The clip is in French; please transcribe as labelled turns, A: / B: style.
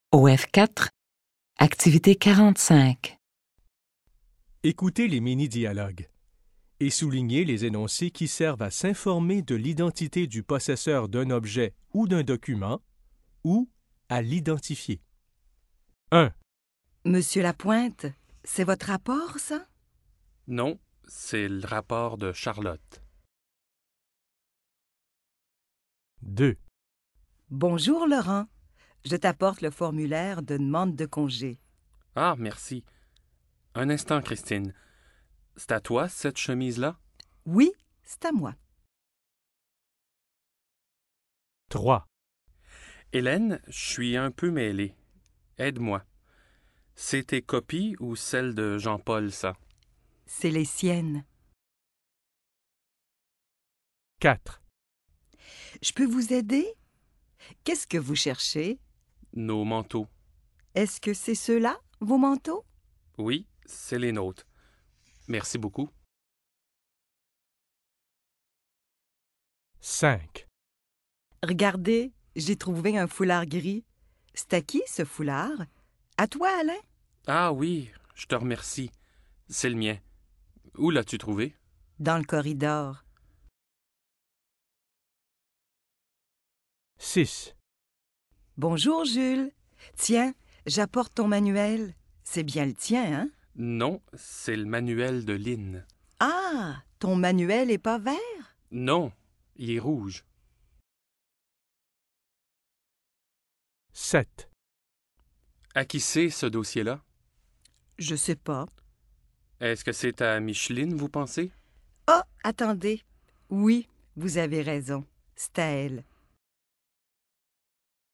A: OF4, activité 45.
B: Écoutez les mini-dialogues et soulignez les énoncés qui servent à s'informer de l'identité du possesseur d'un objet ou d'un document ou à l'identifier. 1.
C: Monsieur Lapointe, c'est votre rapport, ça?
D: Non, c'est le rapport de Charlotte.
B: 2.
C: Bonjour, Laurent. Je t'apporte le formulaire de demande de congé.
D: Ah, merci. Un instant, Christine. C'est à toi, cette chemise-là?
C: Oui, c'est à moi.
B: 3.
D: Hélène, je suis un peu mêlée. Aide-moi. C'est tes copies ou celles de Jean-Paul, ça?
C: C'est les siennes.
B: 4.
C: Je peux vous aider? Qu'est-ce que vous cherchez?
D: Nos manteaux.
C: Est-ce que c'est ceux-là, vos manteaux?
D: Oui, c'est les nôtres. Merci beaucoup.
B: 5.
C: Regardez, j'ai trouvé un foulard gris. C'est à qui, ce foulard? À toi, Alain?
D: Ah oui, je te remercie. C'est le mien. Où l'as-tu trouvé?
C: Dans le corridor.
B: 6.
C: Bonjour, Jules. Tiens, j'apporte ton manuel. C'est bien le tien, hein?
D: Non, c'est le manuel de Lynn.
C: Ah, ton manuel est pas vert?
D: Non, il est rouge.
B: 7.
D: À qui c'est, ce dossier-là?
C: Je sais pas.
D: Est-ce que c'est à Micheline, vous pensez?
C: Oh, attendez. Oui, vous avez raison. C'est à elle.